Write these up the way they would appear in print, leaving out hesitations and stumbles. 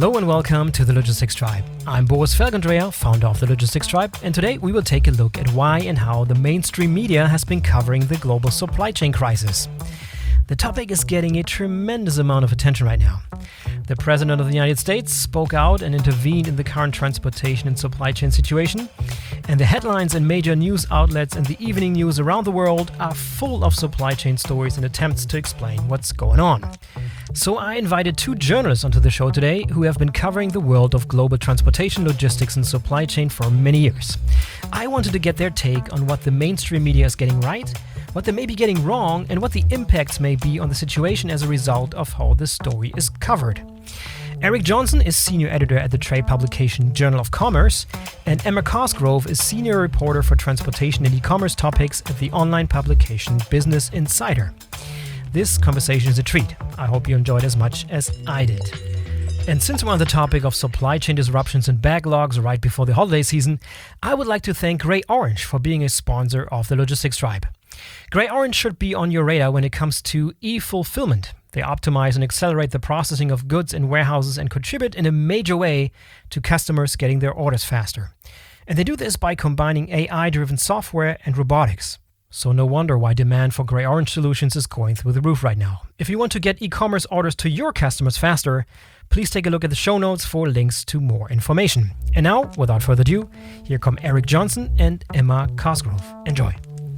Hello and welcome to the Logistics Tribe. I'm Boris Felgendreher, founder of the Logistics Tribe, and today we will take a look at why and how the mainstream media has been covering the global supply chain crisis. The topic is getting a tremendous amount of attention right now. The President of the United States spoke out and intervened in the current transportation and supply chain situation, and the headlines in major news outlets and the evening news around the world are full of supply chain stories and attempts to explain what's going on. So I invited two journalists onto the show today who have been covering the world of global transportation, logistics and supply chain for many years. I wanted to get their take on what the mainstream media is getting right, what they may be getting wrong, and what the impacts may be on the situation as a result of how the story is covered. Eric Johnson is senior editor at the trade publication Journal of Commerce, and Emma Cosgrove is senior reporter for transportation and e-commerce topics at the online publication Business Insider. This conversation is a treat. I hope you enjoyed as much as I did. And since we're on the topic of supply chain disruptions and backlogs right before the holiday season, I would like to thank Grey Orange for being a sponsor of the Logistics Tribe. Grey Orange should be on your radar when it comes to e-fulfillment. They optimize and accelerate the processing of goods in warehouses and contribute in a major way to customers getting their orders faster. And they do this by combining AI-driven software and robotics. So no wonder why demand for Grey Orange solutions is going through the roof right now. If you want to get e-commerce orders to your customers faster, please take a look at the show notes for links to more information. And now, without further ado, here come Eric Johnson and Emma Cosgrove. Enjoy.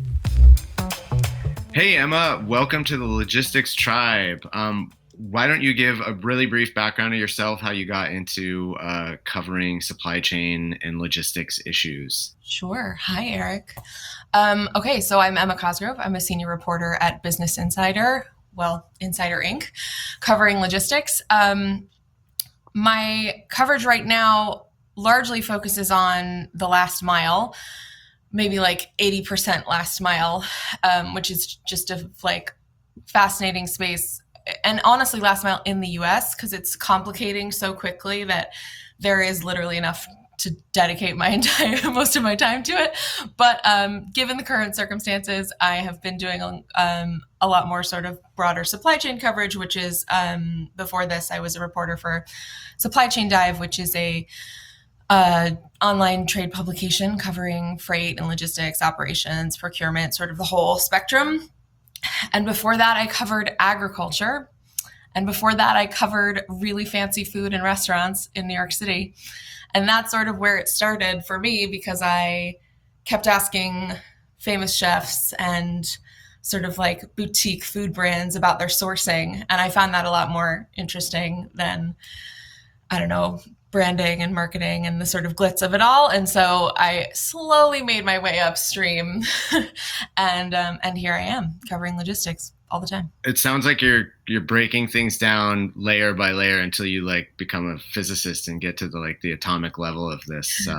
Hey, Emma, welcome to the Logistics Tribe. Why don't you give a really brief background of yourself, how you got into covering supply chain and logistics issues? Sure. Hi, Eric. Okay, so I'm Emma Cosgrove. I'm a senior reporter at Business Insider, Insider Inc., covering logistics. My coverage right now largely focuses on the last mile, maybe like 80% last mile, which is just a fascinating space. And honestly, last mile in the US, because it's complicating so quickly that there is literally enough to dedicate most of my time to it. But given the current circumstances, I have been doing a lot more sort of broader supply chain coverage, which is before this, I was a reporter for Supply Chain Dive, which is a online trade publication covering freight and logistics, operations, procurement, sort of the whole spectrum. And before that, I covered agriculture. And before that, I covered really fancy food and restaurants in New York City. And that's sort of where it started for me, because I kept asking famous chefs and sort of like boutique food brands about their sourcing. And I found that a lot more interesting than, branding and marketing and the sort of glitz of it all. And so I slowly made my way upstream and here I am covering logistics all the time. It sounds like you're breaking things down layer by layer until you become a physicist and get to the atomic level of this.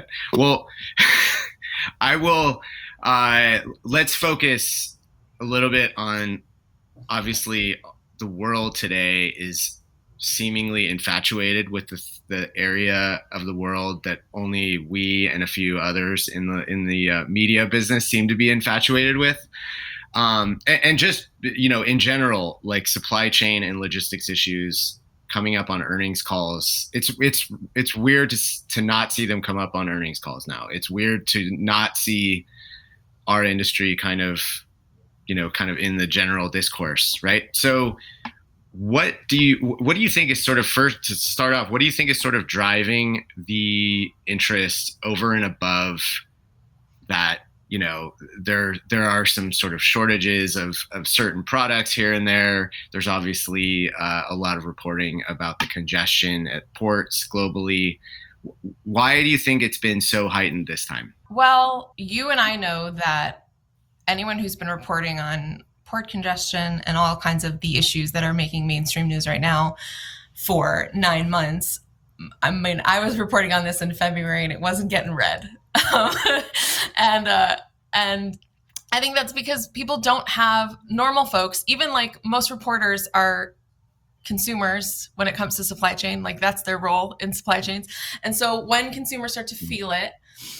I will, let's focus a little bit on, obviously the world today is seemingly infatuated with the area of the world that only we and a few others in the media business seem to be infatuated with. And just, in general, supply chain and logistics issues coming up on earnings calls. It's weird to not see them come up on earnings calls now. It's weird to not see our industry kind of in the general discourse, right? So what do you think is sort of, first to start off, what do you think is sort of driving the interest over and above that? There are some sort of shortages of certain products here and there. There's obviously a lot of reporting about the congestion at ports globally. Why do you think it's been so heightened this time? Well, you and I know that anyone who's been reporting on port congestion and all kinds of the issues that are making mainstream news right now for 9 months. I mean, I was reporting on this in February and it wasn't getting read. And I think that's because people don't have normal folks, even most reporters are consumers when it comes to supply chain, that's their role in supply chains. And so when consumers start to feel it,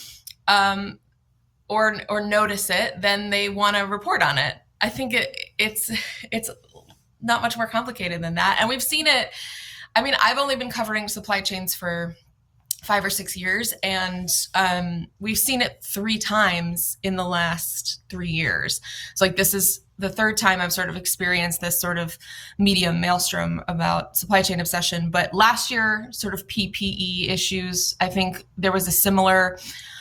or notice it, then they want to report on it. I think it's not much more complicated than that. And we've seen it I mean, I've only been covering supply chains for 5 or 6 years, and we've seen it 3 times in the last 3 years. So like this is the 3rd time I've sort of experienced this sort of media maelstrom about supply chain obsession. But last year, sort of PPE issues, I think there was a similar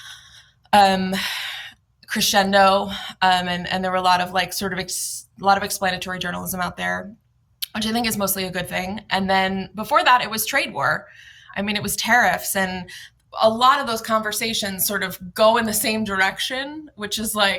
crescendo, and there were a lot of like sort of a lot of explanatory journalism out there, which I think is mostly a good thing. And then before that, it was trade war. I mean, it was tariffs, and a lot of those conversations sort of go in the same direction, which is like,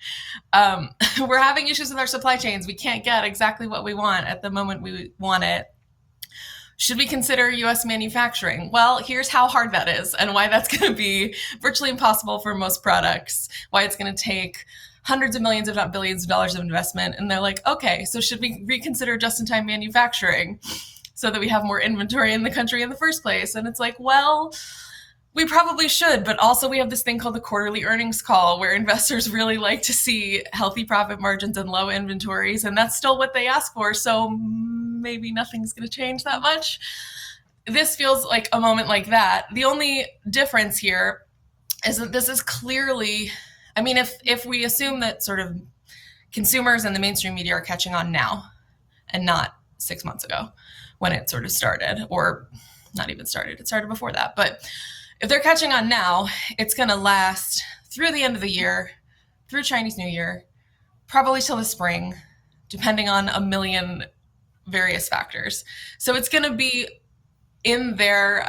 we're having issues with our supply chains. We can't get exactly what we want at the moment we want it. Should we consider US manufacturing? Well, here's how hard that is and why that's going to be virtually impossible for most products, why it's going to take hundreds of millions, if not billions of dollars of investment. And they're like, okay, so should we reconsider just-in-time manufacturing so that we have more inventory in the country in the first place? And it's like, well, we probably should, but also we have this thing called the quarterly earnings call where investors really like to see healthy profit margins and low inventories, and that's still what they ask for. So maybe nothing's going to change that much. This feels like a moment like that. The only difference here is that this is clearly, I mean, if we assume that sort of consumers and the mainstream media are catching on now and not 6 months ago when it sort of started, or not even started, it started before that, but if they're catching on now, it's going to last through the end of the year, through Chinese New Year, probably till the spring, depending on a million various factors. So it's going to be in their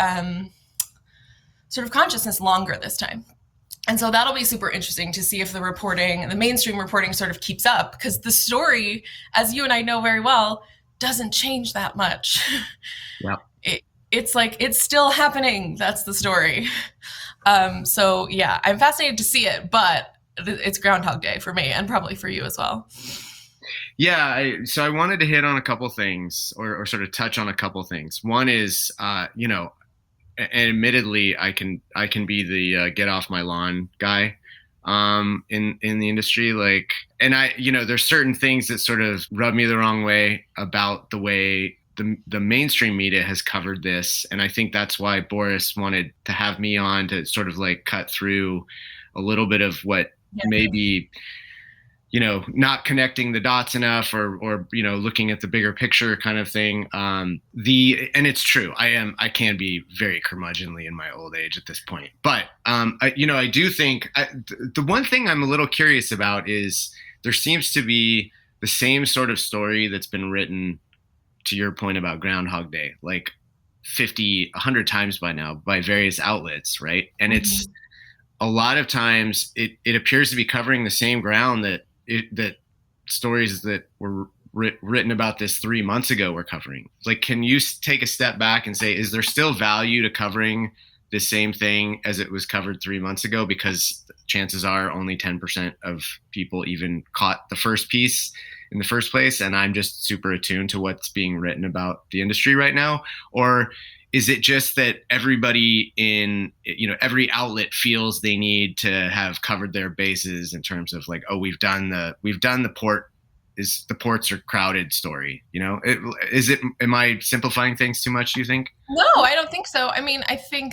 sort of consciousness longer this time. And so that'll be super interesting to see if the reporting, the mainstream reporting sort of keeps up, because the story, as you and I know very well, doesn't change that much. Yeah. It's like, it's still happening. That's the story. So yeah, I'm fascinated to see it, but it's Groundhog Day for me and probably for you as well. Yeah. So I wanted to hit on a couple things or sort of touch on a couple things. One is, and admittedly, I can be the get off my lawn guy in the industry. Like, and there's certain things that sort of rub me the wrong way about the way the mainstream media has covered this. And I think that's why Boris wanted to have me on to sort of like cut through a little bit of what maybe, not connecting the dots enough or looking at the bigger picture kind of thing. And it's true. I can be very curmudgeonly in my old age at this point, but I do think the one thing I'm a little curious about is there seems to be the same sort of story that's been written, to your point about Groundhog Day, like 50, 100 times by now by various outlets, right? And it's a lot of times it appears to be covering the same ground that stories that were written about this 3 months ago were covering. Like, can you take a step back and say, is there still value to covering the same thing as it was covered 3 months ago? Because chances are only 10% of people even caught the first piece in the first place, and I'm just super attuned to what's being written about the industry right now? Or is it just that everybody in, every outlet feels they need to have covered their bases in terms of like, oh, we've done the ports are crowded story, am I simplifying things too much, do you think? No, I don't think so. I mean, I think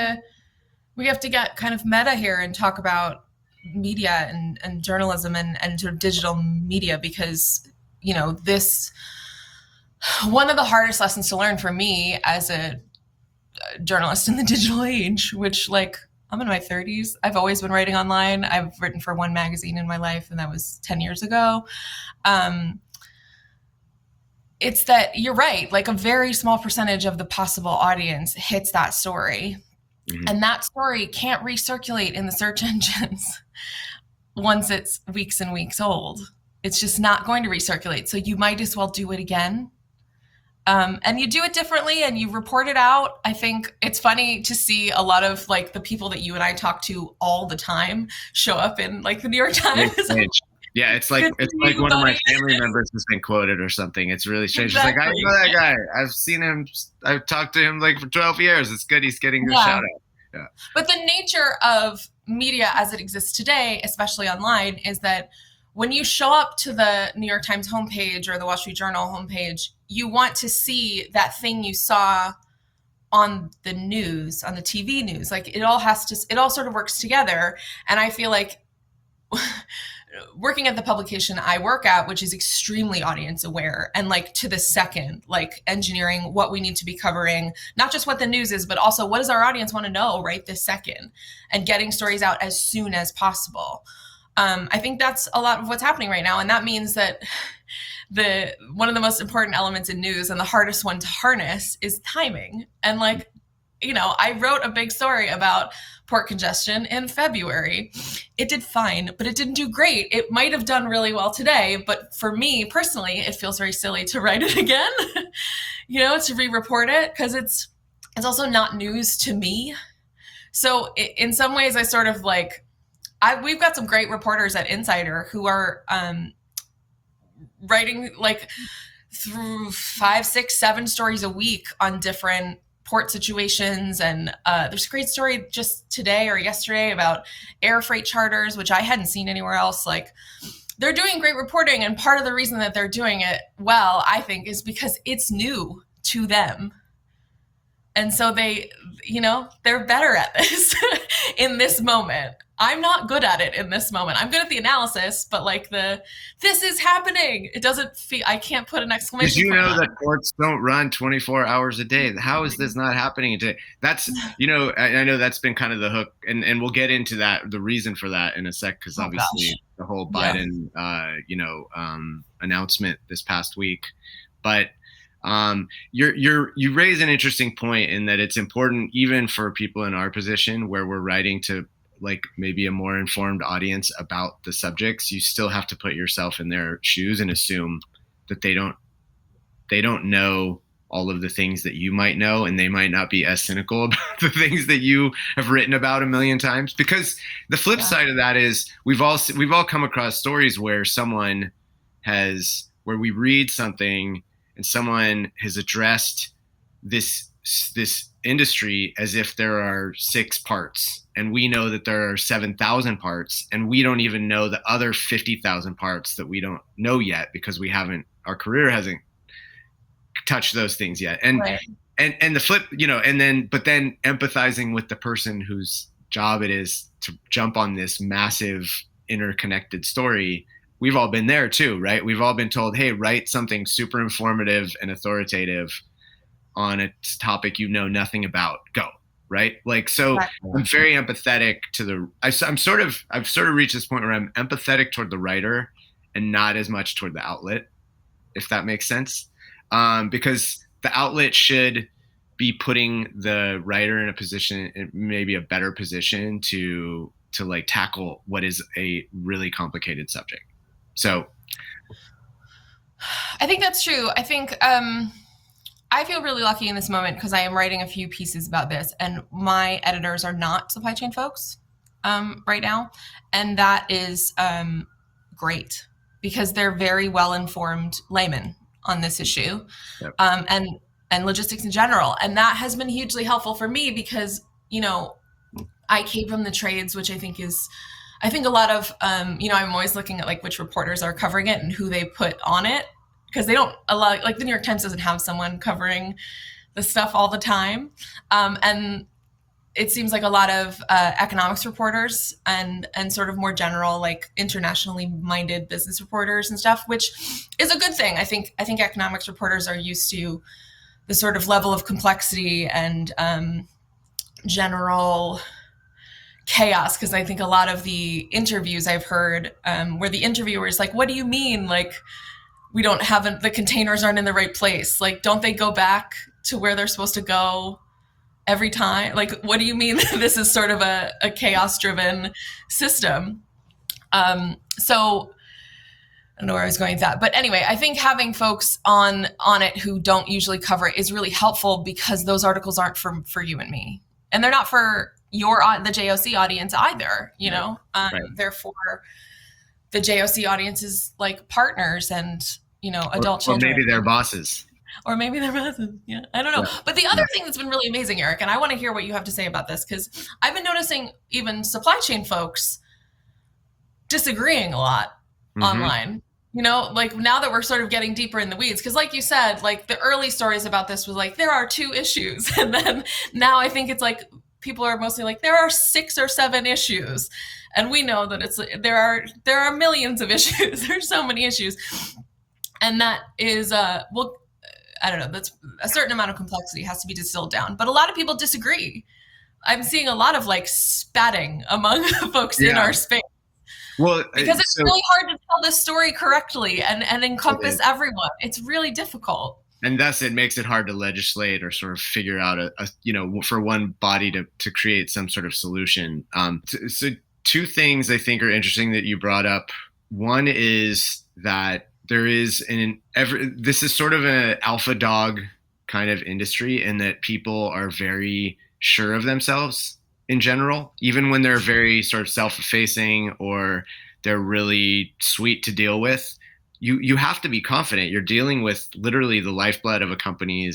we have to get kind of meta here and talk about media and journalism and sort of digital media, because this, one of the hardest lessons to learn for me as a journalist in the digital age, which, like, I'm in my 30s, I've always been writing online. I've written for one magazine in my life, and that was 10 years ago. It's that you're right, like a very small percentage of the possible audience hits that story. And that story can't recirculate in the search engines once it's weeks and weeks old. It's just not going to recirculate. So you might as well do it again. And you do it differently and you report it out. I think it's funny to see a lot of like the people that you and I talk to all the time show up in like the New York Times. Yeah, it's like one of my family members has been quoted or something. It's really strange. Exactly. It's like, I know that guy. I've seen him. I've talked to him like for 12 years. It's good. He's getting a shout out. Yeah. But the nature of media as it exists today, especially online, is that when you show up to the New York Times homepage or the Wall Street Journal homepage, you want to see that thing you saw on the news, on the TV news. Like it all sort of works together. And I feel like working at the publication I work at, which is extremely audience aware and like to the second, like engineering what we need to be covering, not just what the news is, but also what does our audience want to know right this second, and getting stories out as soon as possible. I think that's a lot of what's happening right now. And that means that one of the most important elements in news and the hardest one to harness is timing. And like, I wrote a big story about port congestion in February. It did fine, but it didn't do great. It might have done really well today, but for me personally, it feels very silly to write it again, to re-report it, because it's also not news to me. So in some ways, I sort of like, we've got some great reporters at Insider who are writing like through 5, 6, 7 stories a week on different port situations. And there's a great story just today or yesterday about air freight charters, which I hadn't seen anywhere else. Like, they're doing great reporting. And part of the reason that they're doing it well, I think, is because it's new to them. And so they're better at this in this moment. I'm not good at it in this moment. I'm good at the analysis, but like this is happening. It doesn't feel, I can't put an exclamation point on it. Did you know that ports don't run 24 hours a day? How is this not happening today? That's, I know that's been kind of the hook, and we'll get into that, the reason for that in a sec, because obviously the whole Biden, announcement this past week. But you raise an interesting point in that it's important even for people in our position where we're writing to like maybe a more informed audience about the subjects. You still have to put yourself in their shoes and assume that they don't know all of the things that you might know, and they might not be as cynical about the things that you have written about a million times. Because the flip side of that is we've all come across stories where where we read something and someone has addressed this industry as if there are 6 parts, and we know that there are 7,000 parts, and we don't even know the other 50,000 parts that we don't know yet because our career hasn't touched those things yet. And right. and the flip, but then empathizing with the person whose job it is to jump on this massive interconnected story. We've all been there too, right? We've all been told, hey, write something super informative and authoritative on a topic you know nothing about. Go, right? Like, so I'm very empathetic to I've sort of reached this point where I'm empathetic toward the writer and not as much toward the outlet, if that makes sense. Because the outlet should be putting the writer in a position, maybe a better position to like tackle what is a really complicated subject. So I think that's true. I think, I feel really lucky in this moment because I am writing a few pieces about this, and my editors are not supply chain folks right now. And that is great because they're very well-informed laymen on this issue. Yep. And logistics in general. And that has been hugely helpful for me because, I came from the trades, which I think a lot of, I'm always looking at like which reporters are covering it and who they put on it. Because they don't allow, like the New York Times doesn't have someone covering the stuff all the time. And it seems like a lot of economics reporters and sort of more general, like internationally minded business reporters and stuff, which is a good thing. I think economics reporters are used to the sort of level of complexity and general chaos. Because I think a lot of the interviews I've heard where the interviewer is like, what do you mean? Like, we don't have the containers aren't in the right place. Like, don't they go back to where they're supposed to go every time? Like, what do you mean this is sort of a chaos-driven system? So I don't know where I was going with that. But anyway, I think having folks on it who don't usually cover it is really helpful because those articles aren't for you and me. And they're not for the JOC audience either, Right. They're for the JOC audience is like partners and, adult children. Or maybe they're bosses. Or maybe they're bosses. Yeah, I don't know. Yeah. But the other thing that's been really amazing, Eric, and I want to hear what you have to say about this, because I've been noticing even supply chain folks disagreeing a lot online. Like now that we're sort of getting deeper in the weeds, because like you said, like the early stories about this was like, there are 2 issues. And then now I think it's like, people are mostly like, there are 6 or 7 issues. And we know that there are millions of issues. There's so many issues. And that is, I don't know, that's a certain amount of complexity has to be distilled down. But a lot of people disagree. I'm seeing a lot of like spatting among folks in our space. Well, because it's really hard to tell this story correctly and encompass everyone. It's really difficult. And thus it makes it hard to legislate or sort of figure out for one body to create some sort of solution. So 2 things I think are interesting that you brought up. One is that there is this is sort of an alpha dog kind of industry in that people are very sure of themselves in general, even when they're very sort of self-effacing or they're really sweet to deal with. You have to be confident. You're dealing with literally the lifeblood of a company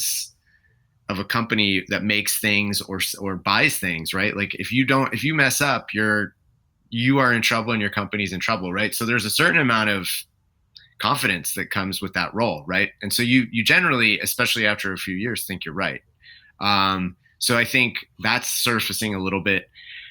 that makes things or buys things, right? Like if you mess up, you are in trouble and your company's in trouble, right? So there's a certain amount of confidence that comes with that role, right? And so you generally, especially after a few years, think you're right. So I think that's surfacing a little bit.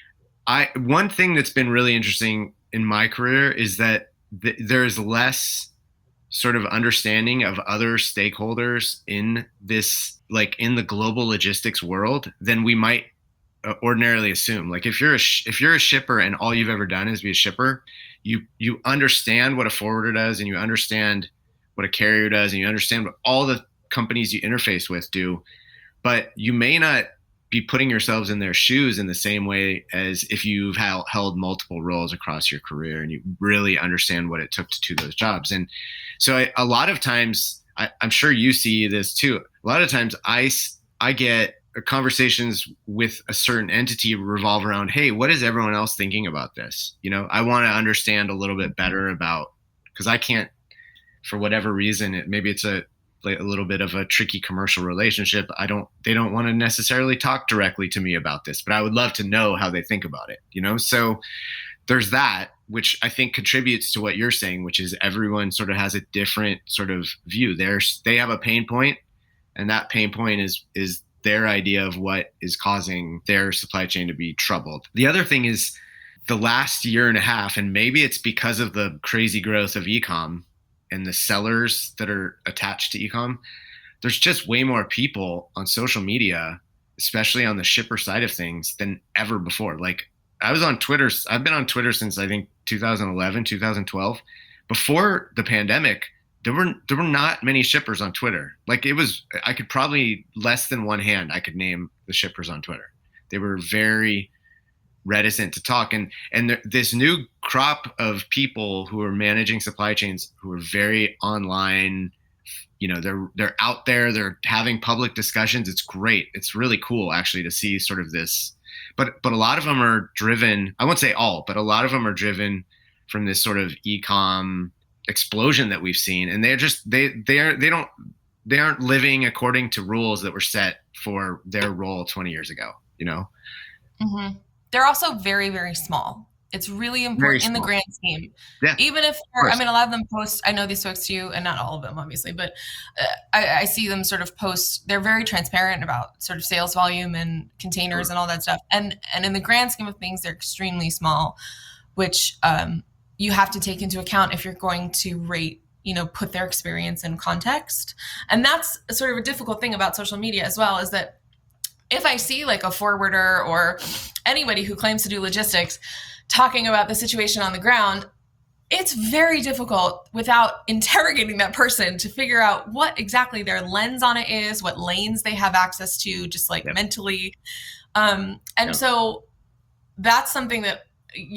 One thing that's been really interesting in my career is that there's less sort of understanding of other stakeholders in this, like in the global logistics world, than we might ordinarily assume. Like if you're a shipper and all you've ever done is be a shipper, you understand what a forwarder does, and you understand what a carrier does, and you understand what all the companies you interface with do, but you may not be putting yourselves in their shoes in the same way as if you've held multiple roles across your career and you really understand what it took to do those jobs. And so a lot of times, I'm sure you see this too, a lot of times I get conversations with a certain entity revolve around, hey, what is everyone else thinking about this? I want to understand a little bit better about, because I can't, for whatever reason, maybe it's a little bit of a tricky commercial relationship. They don't want to necessarily talk directly to me about this, but I would love to know how they think about it, So there's that, which I think contributes to what you're saying, which is everyone sort of has a different sort of view. They have a pain point, and that pain point is their idea of what is causing their supply chain to be troubled. The other thing is the last year and a half, and maybe it's because of the crazy growth of e-com and the sellers that are attached to e-com, there's just way more people on social media, especially on the shipper side of things, than ever before. Like I've been on Twitter since I think 2011, 2012. Before the pandemic, there were not many shippers on Twitter. Like I could probably less than one hand, I could name the shippers on Twitter. They were very reticent to talk. And this new crop of people who are managing supply chains, who are very online, they're out there, they're having public discussions. It's great. It's really cool actually to see sort of this, but a lot of them are driven, I won't say all, but a lot of them are driven from this sort of e-com explosion that we've seen. And they're just, they aren't living according to rules that were set for their role 20 years ago, Mm-hmm. They're also very, very small. It's really important in the grand scheme. Yeah, even if a lot of them post, I know these folks too, and not all of them obviously, but I see them sort of post, they're very transparent about sort of sales volume and containers and all that stuff. And in the grand scheme of things, they're extremely small, which you have to take into account if you're going to rate, put their experience in context. And that's sort of a difficult thing about social media as well, is that if I see like a forwarder or anybody who claims to do logistics talking about the situation on the ground, it's very difficult without interrogating that person to figure out what exactly their lens on it is, what lanes they have access to, just like mentally. So that's something that,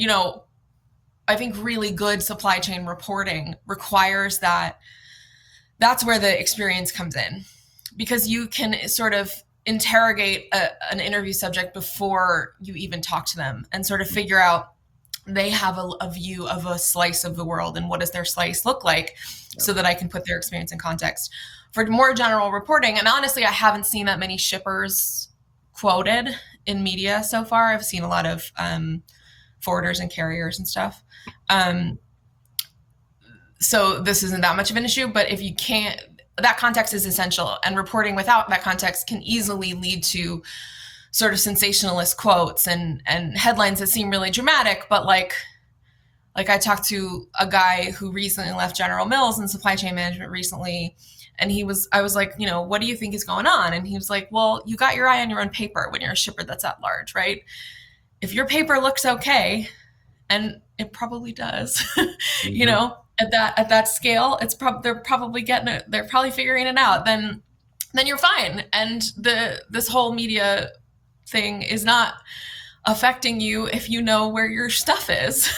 I think really good supply chain reporting requires that. That's where the experience comes in, because you can sort of interrogate an interview subject before you even talk to them and sort of figure out they have a view of a slice of the world and what does their slice look like, so that I can put their experience in context. For more general reporting, and honestly, I haven't seen that many shippers quoted in media so far. I've seen a lot of forwarders and carriers and stuff. So this isn't that much of an issue, but if you can't, that context is essential, and reporting without that context can easily lead to sort of sensationalist quotes and headlines that seem really dramatic, but like I talked to a guy who recently left General Mills in supply chain management recently, and I was like, what do you think is going on? And he was like, well, you got your eye on your own paper when you're a shipper that's at large, right? If your paper looks okay, and it probably does, mm-hmm. At that scale, they're probably getting it, they're probably figuring it out, then you're fine. And this whole media thing is not affecting you if you know where your stuff is.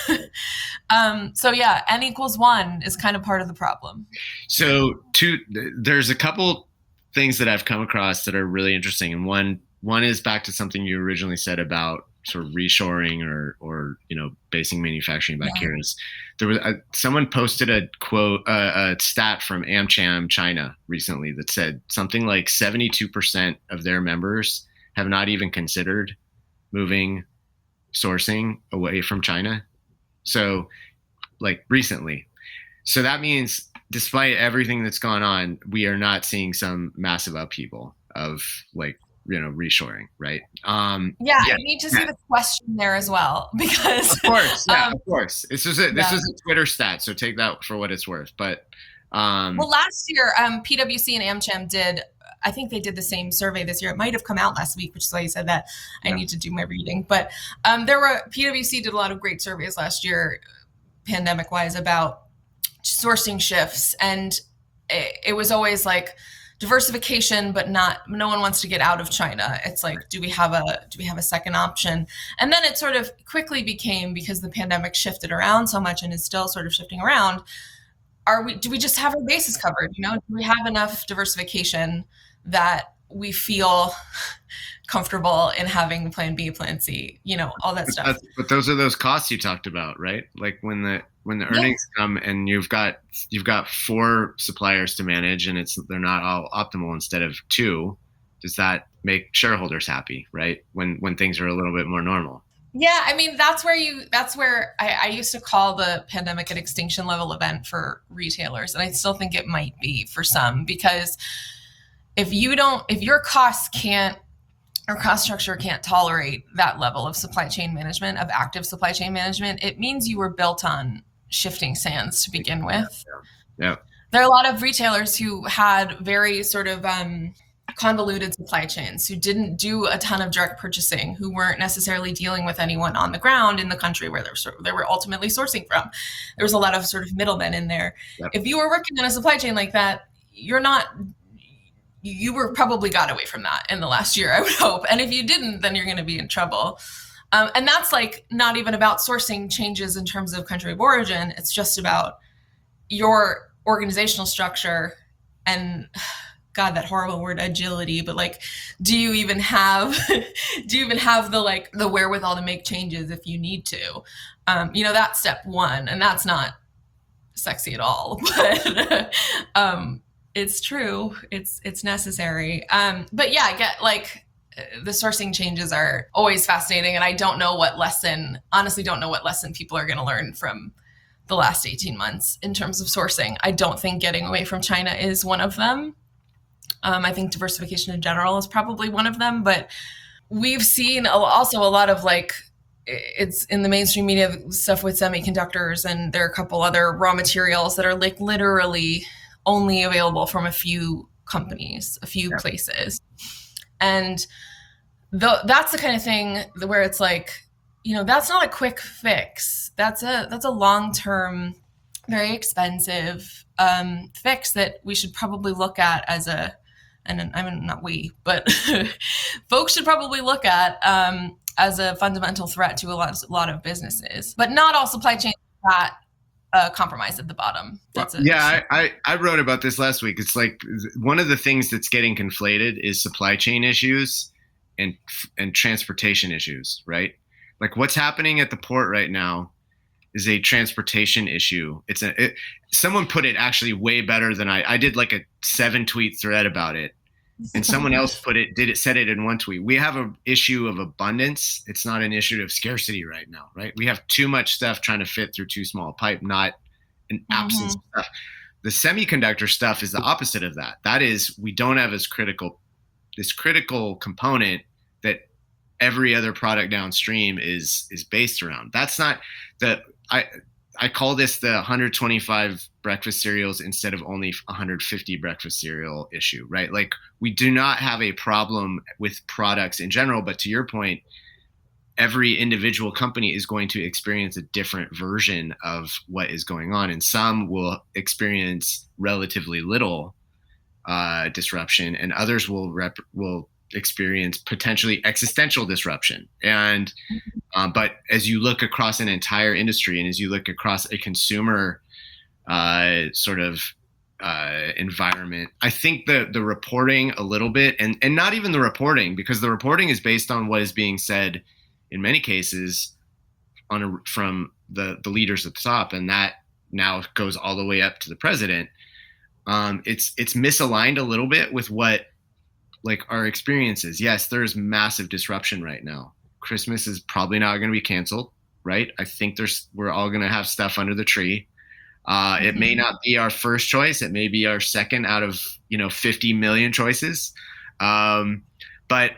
So yeah, N=1 is kind of part of the problem. So there's a couple things that I've come across that are really interesting. And one is back to something you originally said about sort of reshoring or basing manufacturing back here. There was someone posted a quote, a stat from AmCham China recently that said something like 72% of their members have not even considered moving sourcing away from China. So like recently. So that means despite everything that's gone on, we are not seeing some massive upheaval of like, reshoring, right? I need to see the question there as well, because of course. This is a Twitter stat, so take that for what it's worth. But well, last year, PwC and AmCham did. I think they did the same survey this year. It might have come out last week, which is why you said that. I need to do my reading. But PwC did a lot of great surveys last year, pandemic-wise, about sourcing shifts, and it was always like diversification, but no one wants to get out of China. It's like, do we have a second option? And then it sort of quickly became, because the pandemic shifted around so much and is still sort of shifting around, do we just have our bases covered? Do we have enough diversification that we feel comfortable in having plan B, plan C, all that stuff. But those are those costs you talked about, right? Like when the earnings come and you've got 4 suppliers to manage and they're not all optimal instead of 2, does that make shareholders happy, right? When things are a little bit more normal. Yeah, I mean, that's where I used to call the pandemic an extinction level event for retailers. And I still think it might be for some, because if your cost structure can't tolerate that level of supply chain management, of active supply chain management, it means you were built on shifting sands to begin with. Yeah. There are a lot of retailers who had very sort of convoluted supply chains, who didn't do a ton of direct purchasing, who weren't necessarily dealing with anyone on the ground in the country where they were ultimately sourcing from. There was a lot of sort of middlemen in there. Yep. If you were working on a supply chain like that, you were probably got away from that in the last year, I would hope. And if you didn't, then you're going to be in trouble. And that's like not even about sourcing changes in terms of country of origin. It's just about your organizational structure and, God, that horrible word, agility. But like, do you even have the wherewithal to make changes if you need to? That's step one, and that's not sexy at all. But it's true. It's necessary. But yeah, I get like the sourcing changes are always fascinating, and I don't know what lesson people are going to learn from the last 18 months in terms of sourcing. I don't think getting away from China is one of them. I think diversification in general is probably one of them, but we've seen also a lot of like, it's in the mainstream media stuff with semiconductors, and there are a couple other raw materials that are like literally only available from a few companies, a few places. And that's the kind of thing where it's like, that's not a quick fix. That's a long-term, very expensive fix that we should probably look at but folks should probably look at as a fundamental threat to a lot of businesses. But not all supply chains are that compromised at the bottom. I wrote about this last week. It's like one of the things that's getting conflated is supply chain issues and transportation issues, right? Like what's happening at the port right now is a transportation issue. Someone put it actually way better than I did like a 7-tweet thread about it. And someone else said it in one tweet. We have an issue of abundance. It's not an issue of scarcity right now, right? We have too much stuff trying to fit through too small a pipe, not an absence of stuff. The semiconductor stuff is the opposite of that. That is, we don't have this critical component that every other product downstream is based around. That's not I call this the 125 breakfast cereals instead of only 150 breakfast cereal issue, right? Like, we do not have a problem with products in general, but to your point, every individual company is going to experience a different version of what is going on. And some will experience relatively little disruption, and others will experience potentially existential disruption. And but as you look across an entire industry, and as you look across a consumer sort of environment, I think the reporting a little bit, and not even the reporting, because the reporting is based on what is being said in many cases from the leaders at the top, and that now goes all the way up to the president. It's misaligned a little bit with what, like, our experiences. Yes, there's massive disruption right now. Christmas is probably not going to be canceled, right? I think we're all going to have stuff under the tree. It may not be our first choice. It may be our second out of 50 million choices. But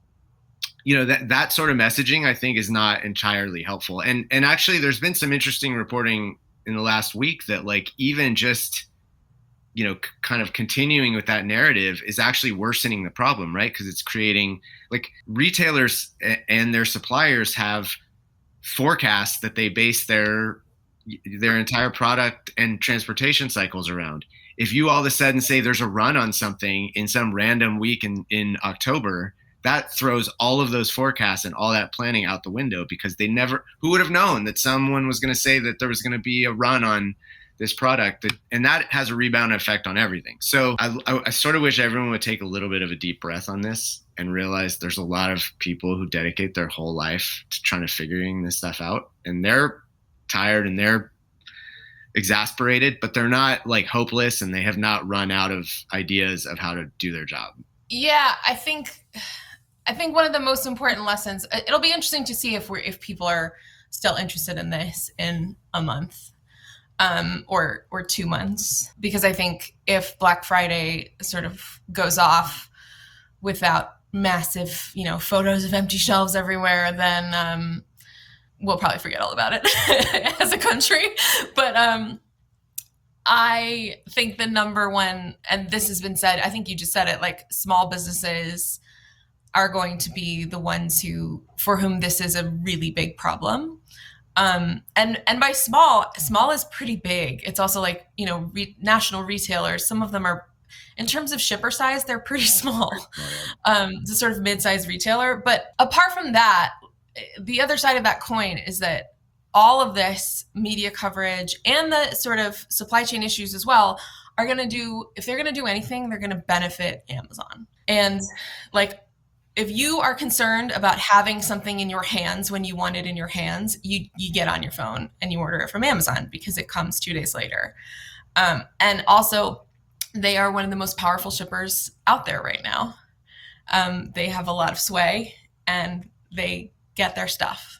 that sort of messaging, I think, is not entirely helpful. And actually, there's been some interesting reporting in the last week that, like, even just kind of continuing with that narrative is actually worsening the problem, right? Because it's creating, like, retailers and their suppliers have forecasts that they base their entire product and transportation cycles around. If you all of a sudden say there's a run on something in some random week in October, that throws all of those forecasts and all that planning out the window, because who would have known that someone was going to say that there was going to be a run on this product, and that has a rebound effect on everything. So I sort of wish everyone would take a little bit of a deep breath on this and realize there's a lot of people who dedicate their whole life to trying to figuring this stuff out, and they're tired and they're exasperated, but they're not, like, hopeless, and they have not run out of ideas of how to do their job. Yeah, I think one of the most important lessons, it'll be interesting to see if people are still interested in this in a month. Or 2 months, because I think if Black Friday sort of goes off without massive, photos of empty shelves everywhere, then we'll probably forget all about it as a country. But I think the number one, and this has been said, I think you just said it, like, small businesses are going to be the ones for whom this is a really big problem. And by small is pretty big. It's also, like, national retailers. Some of them are, in terms of shipper size, they're pretty small. It's a sort of mid-sized retailer. But apart from that, the other side of that coin is that all of this media coverage and the sort of supply chain issues as well are going to do, if they're going to do anything, they're going to benefit Amazon. And, like, if you are concerned about having something in your hands when you want it in your hands, you get on your phone and you order it from Amazon because it comes 2 days later. And also, they are one of the most powerful shippers out there right now. They have a lot of sway and they get their stuff,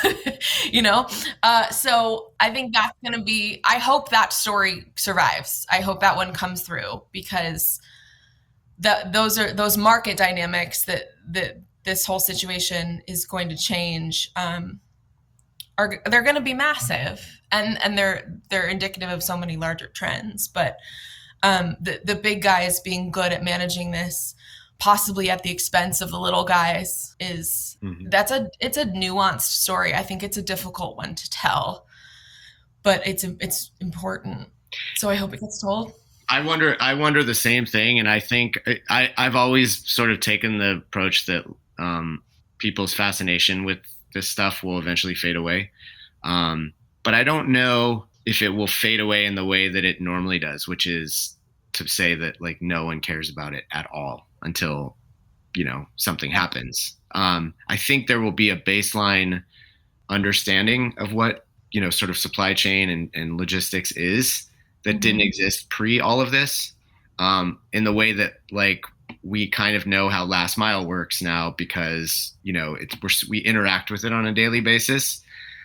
So I think that's going to be, I hope that story survives. I hope that one comes through, because those market dynamics that this whole situation is going to change they're going to be massive, and they're indicative of so many larger trends. But the big guys being good at managing this, possibly at the expense of the little guys, is it's a nuanced story. I think it's a difficult one to tell, but it's important. So I hope it gets told. I wonder the same thing, and I think I've always sort of taken the approach that people's fascination with this stuff will eventually fade away, but I don't know if it will fade away in the way that it normally does, which is to say that, like, no one cares about it at all until something happens. I think there will be a baseline understanding of what sort of supply chain and logistics is that didn't exist pre all of this, in the way that, like, we kind of know how last mile works now, because we interact with it on a daily basis.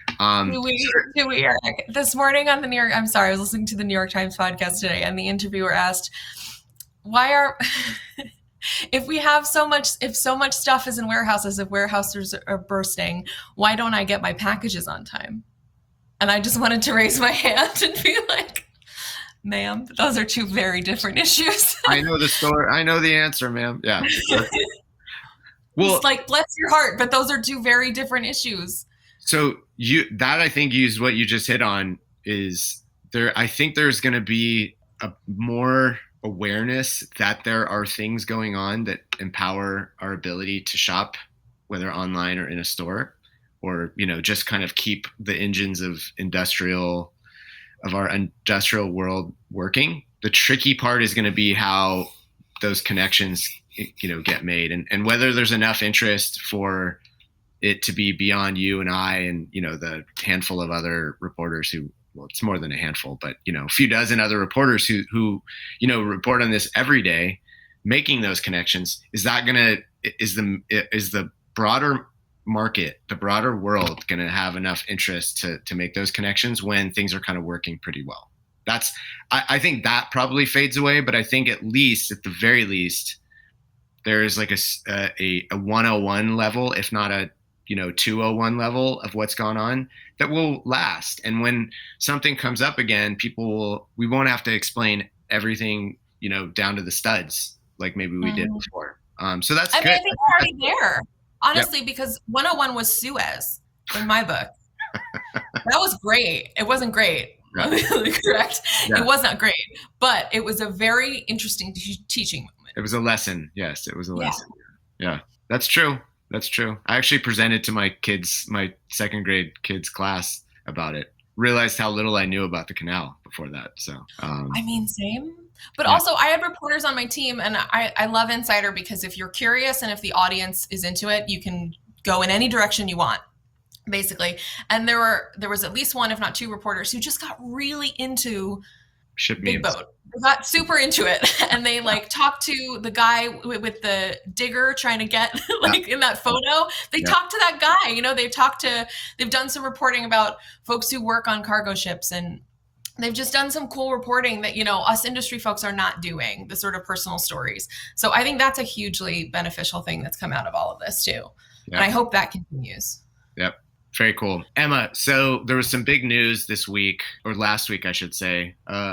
Do we, Eric? This morning on the I'm sorry, I was listening to the New York Times podcast today, and the interviewer asked, why are, if so much stuff is in warehouses, if warehouses are bursting, why don't I get my packages on time? And I just wanted to raise my hand and be like, ma'am, those are two very different issues. I know the story. I know the answer, ma'am. Yeah. Well, it's like, bless your heart, but those are two very different issues. So I think is what you just hit on is there. I think there's going to be a more awareness that there are things going on that empower our ability to shop, whether online or in a store, or, just kind of keep the engines of our industrial world working. The tricky part is going to be how those connections, get made, and whether there's enough interest for it to be beyond you and I and, the handful of other reporters who, well, it's more than a handful, but, a few dozen other reporters who report on this every day, making those connections. Is the broader market, the broader world going to have enough interest to make those connections when things are kind of working pretty well? I think that probably fades away, but I think at the very least, there's like a 101 level, if not a 201 level of what's gone on that will last. And when something comes up again, we won't have to explain everything, down to the studs like maybe we did before. So that's good. I think we're already there, honestly, because 101 was Suez in my book. That was great. It wasn't great. Yeah. Correct. Yeah. It was not great, but it was a very interesting teaching moment. It was a lesson. Yes, it was a lesson. Yeah, that's true. That's true. I actually presented to my second grade kids class about it. Realized how little I knew about the canal before that. So, same. But also I had reporters on my team, and I love Insider because if you're curious and if the audience is into it, you can go in any direction you want, basically. And there was at least one, if not two, reporters who just got really into Big Boat. They got super into it, and they talked to the guy with the digger trying to get in that photo. They talked to that guy. They've done some reporting about folks who work on cargo ships, and they've just done some cool reporting that us industry folks are not doing, the sort of personal stories. So I think that's a hugely beneficial thing that's come out of all of this too, and I hope that continues. Yep. Very cool. Emma, so there was some big news this week, or last week, I should say,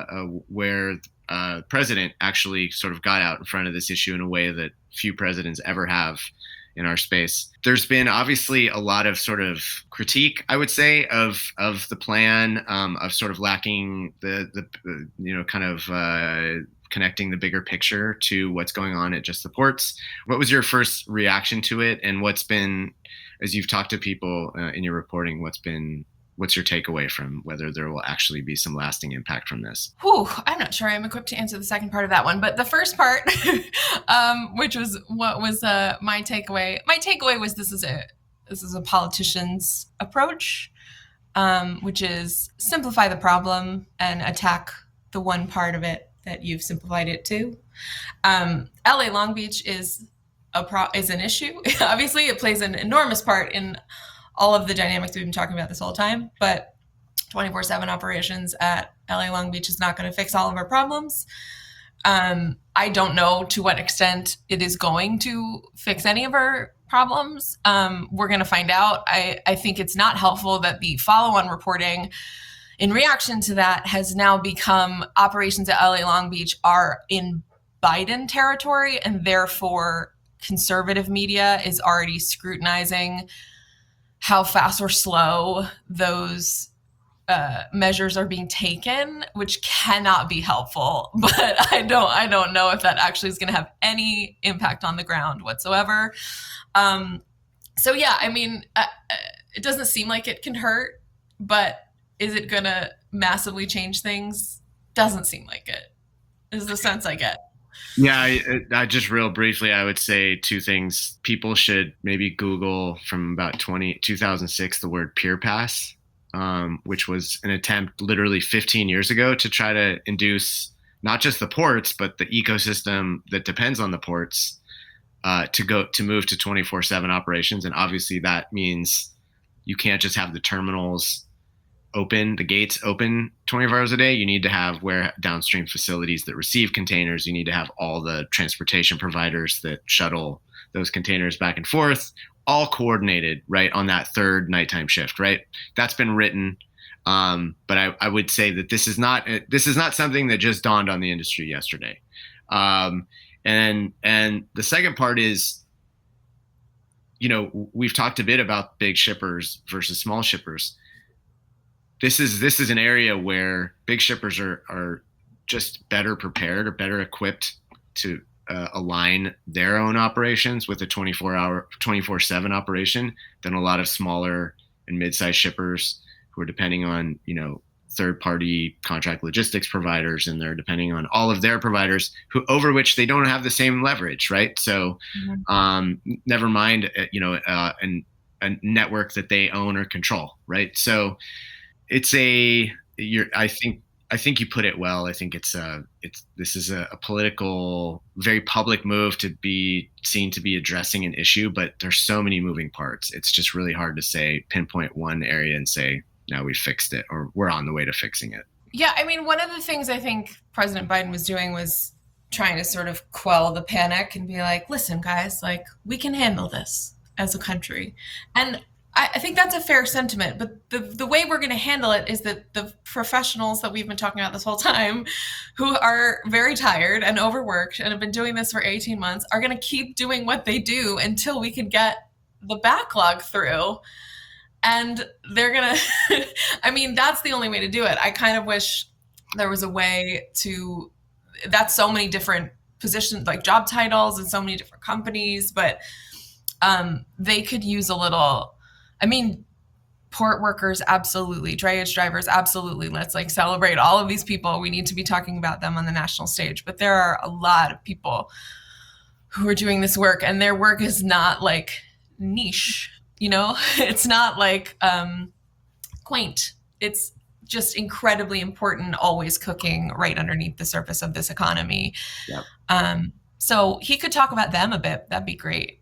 where the president actually sort of got out in front of this issue in a way that few presidents ever have in our space. There's been obviously a lot of sort of critique, I would say, of the plan, of sort of lacking the kind of connecting the bigger picture to what's going on at just the ports. What was your first reaction to it, and what's been, as you've talked to people in your reporting, what's your takeaway from whether there will actually be some lasting impact from this? I'm not sure I'm equipped to answer the second part of that one, but the first part, which was what was my takeaway. My takeaway was this is a politician's approach, which is simplify the problem and attack the one part of it that you've simplified it to. LA Long Beach is an issue. Obviously, it plays an enormous part in all of the dynamics we've been talking about this whole time, but 24/7 operations at LA Long Beach is not going to fix all of our problems. I don't know to what extent it is going to fix any of our problems. We're going to find out. I think it's not helpful that the follow-on reporting in reaction to that has now become operations at LA Long Beach are in Biden territory, and therefore conservative media is already scrutinizing how fast or slow those measures are being taken, which cannot be helpful. But I don't know if that actually is going to have any impact on the ground whatsoever. So yeah, I mean, it doesn't seem like it can hurt, but is it going to massively change things? Doesn't seem like it, is the sense I get. Yeah, I just real briefly, I would say two things. People should maybe Google from about 2006 the word Pier Pass, which was an attempt literally 15 years ago to try to induce not just the ports, but the ecosystem that depends on the ports to move to 24/7 operations. And obviously that means You can't just have the terminals open, the gates open 24 hours a day. You need to have downstream facilities that receive containers. You need to have all the transportation providers that shuttle those containers back and forth, all coordinated, right, on that third nighttime shift, right? That's been written. But I would say that this is not something that just dawned on the industry yesterday. And the second part is, we've talked a bit about big shippers versus small shippers. This is an area where big shippers are just better prepared or better equipped to align their own operations with a 24/7 operation than a lot of smaller and mid-sized shippers who are depending on, third-party contract logistics providers, and they're depending on all of their providers over which they don't have the same leverage, right? So, never mind, a network that they own or control, right? So, I think you put it well. I think this is a political, very public move to be seen to be addressing an issue, but there's so many moving parts. It's just really hard to pinpoint one area and say, now we fixed it, or we're on the way to fixing it. Yeah, I mean, one of the things I think President Biden was doing was trying to sort of quell the panic and be like, listen, guys, we can handle this as a country. And I think that's a fair sentiment, but the way we're going to handle it is that the professionals that we've been talking about this whole time, who are very tired and overworked and have been doing this for 18 months, are going to keep doing what they do until we can get the backlog through. And they're going to, I mean, that's the only way to do it. I kind of wish there was a way to, that's so many different positions, like job titles and so many different companies, but they could use a little, port workers, absolutely. Drayage drivers, absolutely. Let's celebrate all of these people. We need to be talking about them on the national stage. But there are a lot of people who are doing this work, and their work is not niche, it's not quaint. It's just incredibly important, always cooking right underneath the surface of this economy. Yep. So he could talk about them a bit. That'd be great.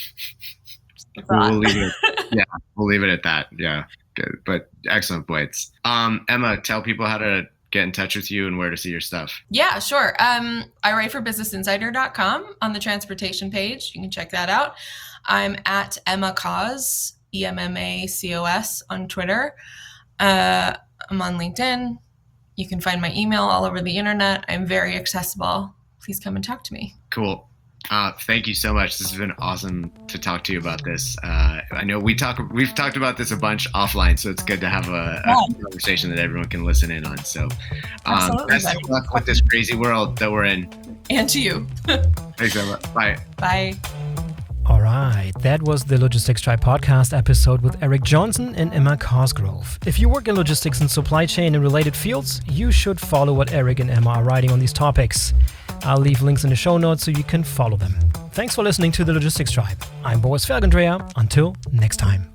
We'll leave it at that. Yeah, good. But excellent points. Emma, tell people how to get in touch with you and where to see your stuff. Yeah, sure. I write for businessinsider.com on the transportation page. You can check that out. I'm at Emma Cos, EMMACOS on Twitter. I'm on LinkedIn. You can find my email all over the internet. I'm very accessible. Please come and talk to me. Cool. Thank you so much. This has been awesome to talk to you about this. I know we've talked about this a bunch offline, so it's good to have a conversation that everyone can listen in on. So, best of luck with this crazy world that we're in. And to you. Thanks, Emma. Bye. Bye. All right, that was the Logistics Tribe podcast episode with Eric Johnson and Emma Cosgrove. If you work in logistics and supply chain and related fields, you should follow what Eric and Emma are writing on these topics. I'll leave links in the show notes so you can follow them. Thanks for listening to the Logistics Tribe. I'm Boris Felgendreher. Until next time.